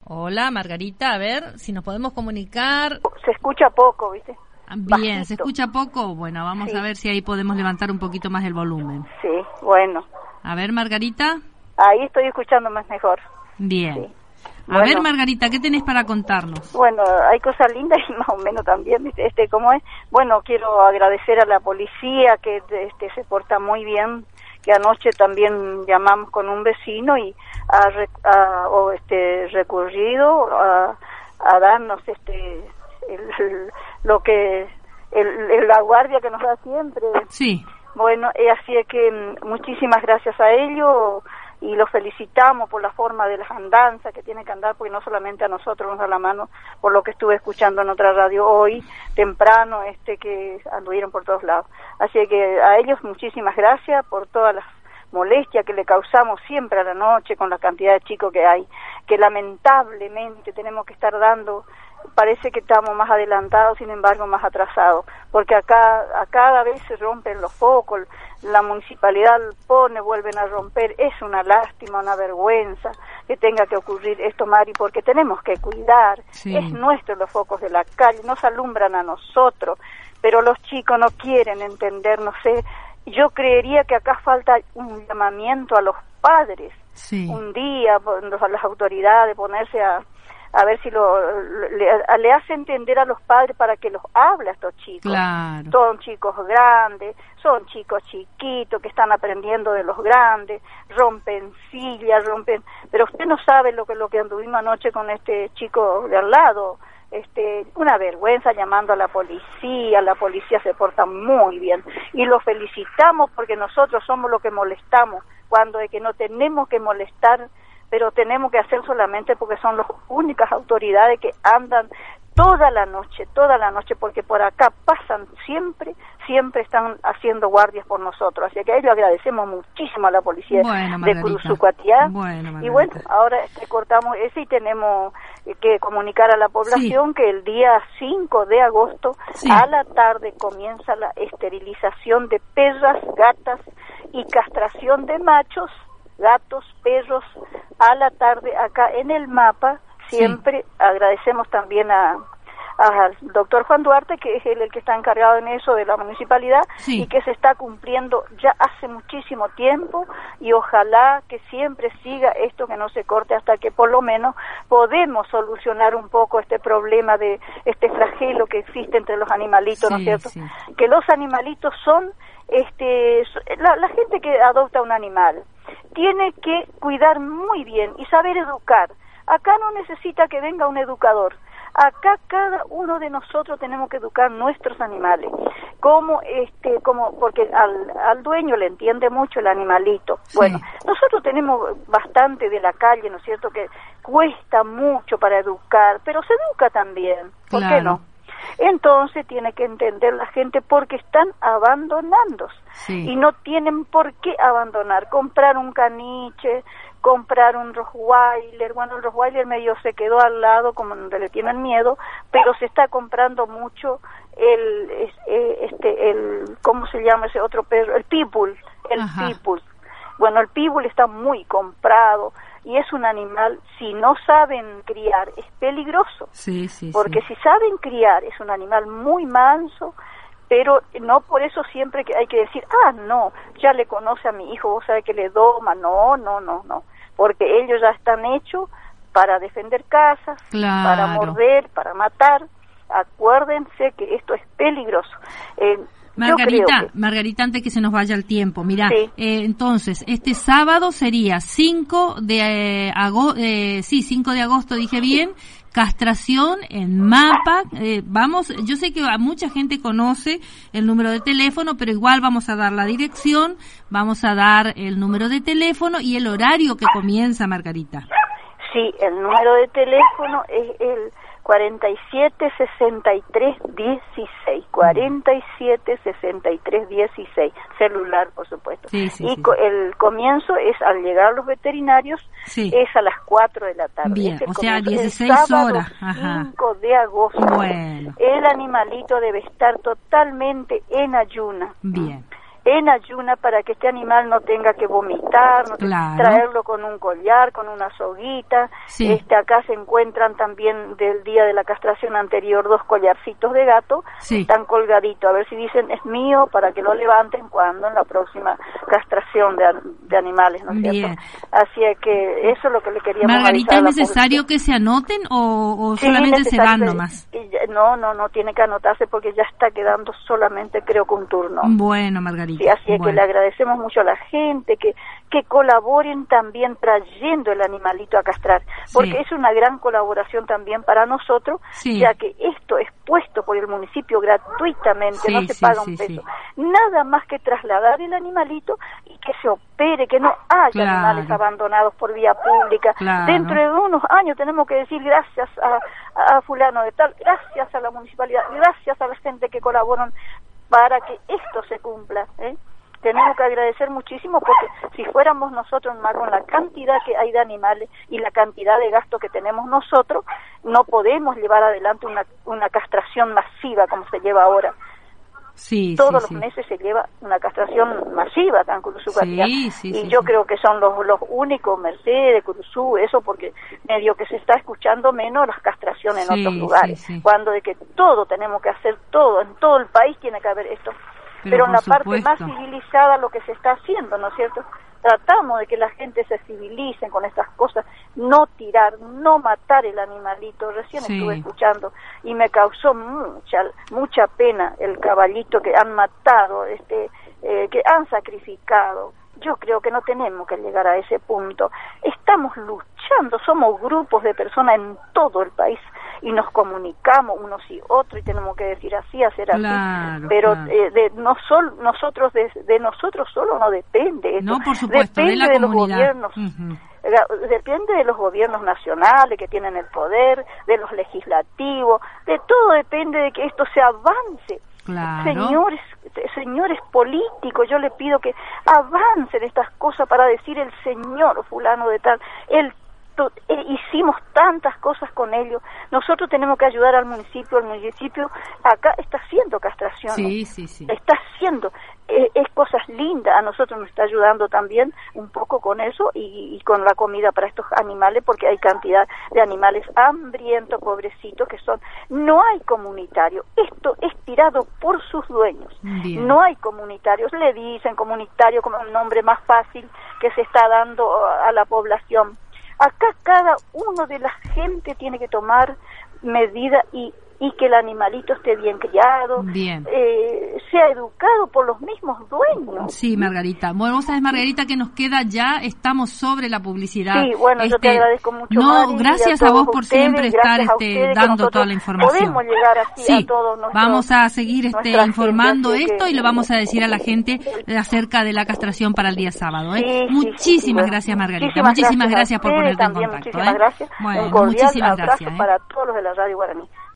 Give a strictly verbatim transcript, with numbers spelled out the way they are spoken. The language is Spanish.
Hola, Margarita, a ver si nos podemos comunicar. Se escucha poco, ¿viste? Bien, Bajito. ¿Se escucha poco? Bueno, vamos Sí. a ver si ahí podemos levantar un poquito más el volumen. Sí, bueno. A ver, Margarita. Ahí estoy escuchando más mejor. Bien. Sí. A Bueno. ver, Margarita, ¿qué tenés para contarnos? Bueno, hay cosas lindas y más o menos también, ¿viste? Este, ¿cómo es? Bueno, quiero agradecer a la policía que este se porta muy bien, que anoche también llamamos con un vecino y ha, re, ha o este recurrido a, a darnos este el, el, lo que el, el, la guardia que nos da siempre. Sí. Bueno, eh, así es que muchísimas gracias a ellos y los felicitamos por la forma de las andanzas que tienen que andar, porque no solamente a nosotros nos da la mano, por lo que estuve escuchando en otra radio hoy, temprano, este que anduvieron por todos lados. Así que a ellos muchísimas gracias por todas las molestias que le causamos siempre a la noche con la cantidad de chicos que hay, que lamentablemente tenemos que estar dando. Parece que estamos más adelantados, sin embargo más atrasados, porque acá a cada vez se rompen los focos, la municipalidad pone, vuelven a romper. Es una lástima, una vergüenza que tenga que ocurrir esto, Mari, porque tenemos que cuidar. Sí. Es nuestro los focos de la calle, nos alumbran a nosotros, pero los chicos no quieren entender, no sé. Yo creería que acá falta un llamamiento a los padres, sí. Un día a las autoridades ponerse a a ver si lo le, le hace entender a los padres para que los hable a estos chicos. Claro. Son chicos grandes, son chicos chiquitos que están aprendiendo de los grandes, rompen sillas, rompen, pero usted no sabe lo que lo que anduvimos anoche con este chico de al lado. Este, una vergüenza, llamando a la policía, la policía se porta muy bien y lo felicitamos porque nosotros somos los que molestamos, cuando de que no tenemos que molestar, pero tenemos que hacer solamente porque son las únicas autoridades que andan toda la noche, toda la noche, porque por acá pasan siempre, siempre están haciendo guardias por nosotros. Así que a ellos agradecemos muchísimo a la policía bueno, de Curuzucuatiá. Bueno, y bueno, ahora este, cortamos ese y tenemos que comunicar a la población sí. que el día cinco de agosto sí. a la tarde comienza la esterilización de perras, gatas y castración de machos, gatos, perros, a la tarde acá en el mapa. Siempre sí. agradecemos también a al doctor Juan Duarte, que es el, el que está encargado en eso de la municipalidad sí. y que se está cumpliendo ya hace muchísimo tiempo, y ojalá que siempre siga esto, que no se corte, hasta que por lo menos podemos solucionar un poco este problema de este flagelo que existe entre los animalitos, sí, ¿no es cierto? Sí. Que los animalitos son este la, la gente que adopta un animal tiene que cuidar muy bien y saber educar. Acá no necesita que venga un educador. Acá cada uno de nosotros tenemos que educar nuestros animales, como este, como porque al, al dueño le entiende mucho el animalito. Sí. Bueno, nosotros tenemos bastante de la calle, ¿no es cierto?, que cuesta mucho para educar, pero se educa también, ¿por claro. qué no? Entonces tiene que entender la gente porque están abandonando sí. y no tienen por qué abandonar, comprar un caniche, comprar un Rottweiler. Bueno, el Rottweiler medio se quedó al lado, como donde le tienen miedo, pero se está comprando mucho el, este, el, ¿cómo se llama ese otro perro? El Pitbull, el Ajá. Pitbull. Bueno, el Pitbull está muy comprado y es un animal, si no saben criar, es peligroso. Sí, sí, porque sí. si saben criar, es un animal muy manso, pero no por eso siempre que hay que decir, ah, no, ya le conoce a mi hijo, vos sabés que le doma. No, no, no, no. Porque ellos ya están hechos para defender casas, claro. para morder, para matar. Acuérdense que esto es peligroso. Eh, Margarita, que... Margarita, antes que se nos vaya el tiempo, mira, sí. eh, entonces, este sábado sería cinco de agosto, eh, sí, cinco de agosto, dije bien, castración en mapa. Eh, vamos, yo sé que a mucha gente conoce el número de teléfono, pero igual vamos a dar la dirección, vamos a dar el número de teléfono y el horario que comienza, Margarita. Sí, el número de teléfono es el cuarenta y siete, sesenta y tres, dieciséis, cuarenta y siete, sesenta y tres, dieciséis, celular, por supuesto. Sí, sí, y sí. Co- el comienzo es, al llegar los veterinarios, sí. es a las cuatro de la tarde. Bien, es el o sea, comienzo. dieciséis el sábado horas. Ajá. cinco de agosto. Bueno. El animalito debe estar totalmente en ayuna. Bien. en ayuna para que este animal no tenga que vomitar, no claro. traerlo con un collar, con una soguita. Sí. Este, acá se encuentran también del día de la castración anterior dos collarcitos de gato, sí. están colgaditos, a ver si dicen es mío para que lo levanten cuando en la próxima castración de, de animales, ¿no es cierto? Así es que eso es lo que le queríamos Margarita, avisar. ¿es necesario que se anoten o, o sí, solamente se dan nomás? No, no, no tiene que anotarse porque ya está quedando solamente creo que un turno. Bueno, Margarita. Sí, así es bueno. que le agradecemos mucho a la gente que, que colaboren también trayendo el animalito a castrar, porque sí. es una gran colaboración también para nosotros, sí. ya que esto es puesto por el municipio gratuitamente, sí, no se sí, paga sí, un peso. Sí. Nada más que trasladar el animalito y que se opere, que no haya claro. animales abandonados por vía pública. Claro. Dentro de unos años tenemos que decir gracias a, a fulano de tal, gracias a la municipalidad, gracias a la gente que colaboran para que esto se cumpla, ¿eh? Tenemos que agradecer muchísimo porque si fuéramos nosotros más con la cantidad que hay de animales y la cantidad de gasto que tenemos nosotros, no podemos llevar adelante una, una castración masiva como se lleva ahora. Sí, Todos sí, los sí. meses se lleva una castración masiva acá en Curuzú. Sí, sí, y sí, yo sí. creo que son los los únicos, Mercedes, Curuzú, eso porque medio que se está escuchando menos las castraciones en sí, otros lugares, sí, sí. cuando de que todo tenemos que hacer, todo, en todo el país tiene que haber esto. Pero, Pero en la supuesto. parte más civilizada lo que se está haciendo, ¿no es cierto? Tratamos de que la gente se civilice con estas cosas, no tirar, no matar el animalito. Recién sí. estuve escuchando y me causó mucha mucha pena el caballito que han matado, este eh, que han sacrificado. Yo creo que no tenemos que llegar a ese punto. Estamos luchando, somos grupos de personas en todo el país y nos comunicamos unos y otros y tenemos que decir así, hacer así. Claro, pero claro. Eh, de no sol, nosotros de, de nosotros solo no depende esto. No, por supuesto, depende de la de los comunidad. gobiernos. Uh-huh. Depende de los gobiernos nacionales que tienen el poder, de los legislativos, de todo depende de que esto se avance. Claro. Señores, señores políticos, yo le pido que avancen estas cosas para decir el señor fulano de tal, el Eh, hicimos tantas cosas con ellos. Nosotros tenemos que ayudar al municipio. El municipio acá está haciendo castración. Sí, sí, sí. Está haciendo eh, es cosas lindas. A nosotros nos está ayudando también un poco con eso y, y con la comida para estos animales, porque hay cantidad de animales hambrientos, pobrecitos, que son. No hay comunitario. Esto es tirado por sus dueños. Bien. No hay comunitarios. Le dicen comunitario como el nombre más fácil que se está dando a la población. Acá cada uno de la gente tiene que tomar medidas y, y que el animalito esté bien criado, bien. Eh, sea educado por los mismos dueños. Sí, Margarita. Bueno, vos sabés, Margarita, que nos queda ya, estamos sobre la publicidad. Sí, bueno, este, yo te agradezco mucho. No, Mari, gracias a, a vos por ustedes, siempre estar este, dando toda la información. Podemos llegar así sí, a todos nuestros, vamos a seguir este, informando gente, esto que, y le vamos a decir a la gente acerca de la castración para el día sábado. ¿eh? Sí, muchísimas sí, sí, bueno, gracias, Margarita. Muchísimas, muchísimas gracias, gracias por ustedes, ponerte también, en contacto. Muchísimas ¿eh? gracias. Bueno, Un cordial muchísimas abrazo gracias. ¿eh? para todos los de la Radio Guaraní.